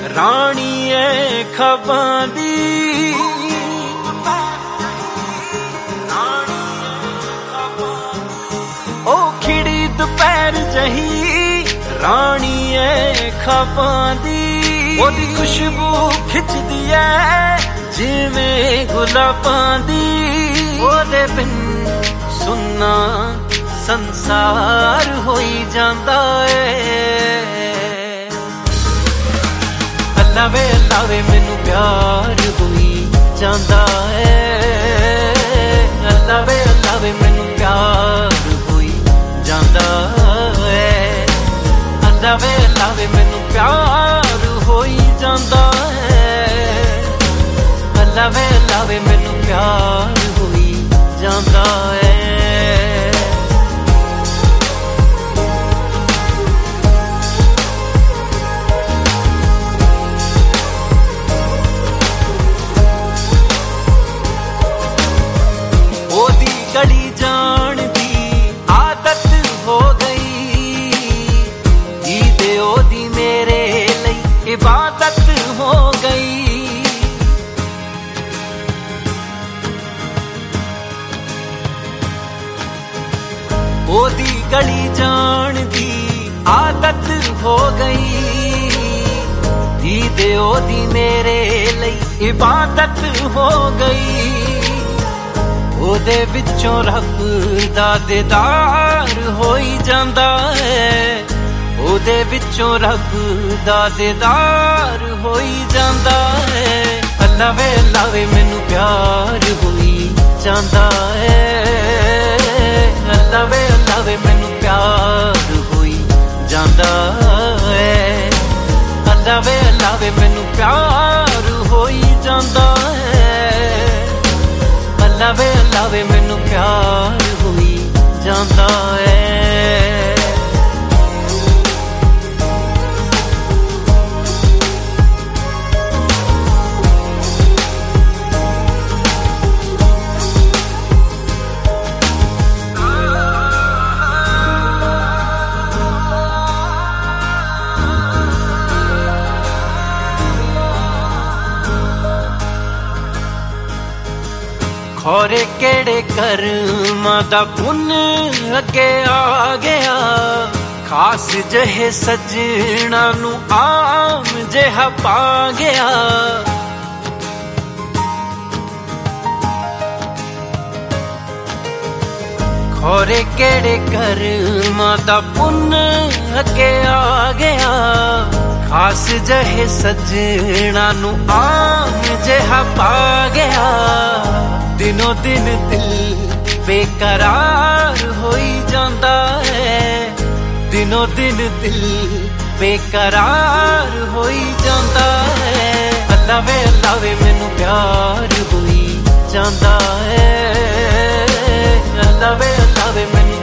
ਰਾਣੀ ਏ ਖੱਬਾਂ ਦੀ ਉਹ ਖਿੜੀ ਦੁਪਹਿਰ ਜਹੀ ਰਾਣੀ ਏ ਖੱਬਾਂ ਦੀ ਉਹਦੀ ਖੁਸ਼ਬੂ ਖਿੱਚਦੀ ਐ ਜਿਵੇਂ ਗੁਲਾਬਾਂ ਦੀ ਉਹਦੇ ਬਿਨ ਸੁੰਨਾ ਸੰਸਾਰ ਹੋਈ ਜਾਂਦਾ ਏ ਅੱਲਾ ਵੇ ਮੈਨੂੰ ਪਿਆਰ ਹੋਈ ਜਾਂਦਾ ਏ ਅੱਲਾ ਵੇ ਮੈਨੂੰ ਪਿਆਰ ਹੋਈ ਜਾਂਦਾ ਏ ਅੱਲਾ ਵੇ ਮੈਨੂੰ ਪਿਆਰ ਹੋਈ ਜਾਂਦਾ ਏ ਅੱਲਾ ਵੇ ਮੈਨੂੰ ਪਿਆਰ ਹੋਈ ਜਾਂਦਾ ਏ ਉਹਦੀ ਗਲੀ ਜਾਣ ਦੀ ਆਦਤ ਹੋ ਗਈ ਜੀਦੇ ਉਹਦੀ ਮੇਰੇ ਲਈ ਇਬਾਦਤ ਹੋ ਗਈ ਉਹਦੀ ਗਲੀ ਜਾਣ ਦੀ ਆਦਤ ਹੋ ਗਈ ਜੀਦੇ ਉਹਦੀ ਮੇਰੇ ਲਈ ਇਬਾਦਤ ਹੋ ਗਈ ਉਹਦੇ ਵਿੱਚੋਂ ਰੱਬ ਦਾ ਦੀਦਾਰ ਹੋਈ ਜਾਂਦਾ ਏ ਉਹਦੇ ਵਿੱਚੋਂ ਰੱਬ ਦਾ ਦੀਦਾਰ ਹੋਈ ਜਾਂਦਾ ਏ ਅੱਲਾ ਵੇ ਮੈਨੂੰ ਪਿਆਰ ਹੋਈ ਜਾਂਦਾ ਏ ਅੱਲਾ ਵੇ ਮੈਨੂੰ ਪਿਆਰ ਹੋਈ ਜਾਂਦਾ ਏ ਅੱਲਾ ਵੇ ਮੈਨੂੰ ਪਿਆਰ ਹੋਈ ਜਾਂਦਾ ਏ ਅੱਲਾ ਵੇ ਮੈਨੂੰ ਪਿਆਰ ਹੋਈ ਜਾਂਦਾ ਏ ਖੋਰੇ ਕਿਹੜੇ ਕਰਮਾਂ ਦਾ ਪੁੰਨ ਅੱਗੇ ਆ ਗਿਆ ਖਾਸ ਜਿਹੇ ਸੱਜਣਾ ਨੂੰ ਆਮ ਜਿਹਾ ਪਾ ਗਿਆ ਖੋਰੇ ਕਿਹੜੇ ਕਰਮਾਂ ਦਾ ਪੁੰਨ ਅੱਗੇ ਆ ਗਿਆ ਖਾਸ ਜਿਹੇ ਸੱਜਣਾ ਨੂੰ ਆਮ ਜਿਹਾ ਪਾ ਗਿਆ ਦਿਨੋਂ ਦਿਨ ਦਿਲ ਬੇਕਰਾਰ ਹੋਈ ਜਾਂਦਾ ਹੈ ਦਿਨੋਂ ਦਿਨ ਦਿਲ ਬੇਕਰਾਰ ਹੋਈ ਜਾਂਦਾ ਹੈ ਅੱਲਾ ਵੇ ਮੈਨੂੰ ਪਿਆਰ ਹੋਈ ਜਾਂਦਾ ਹੈ ਅੱਲਾ ਵੇ ਮੈਨੂੰ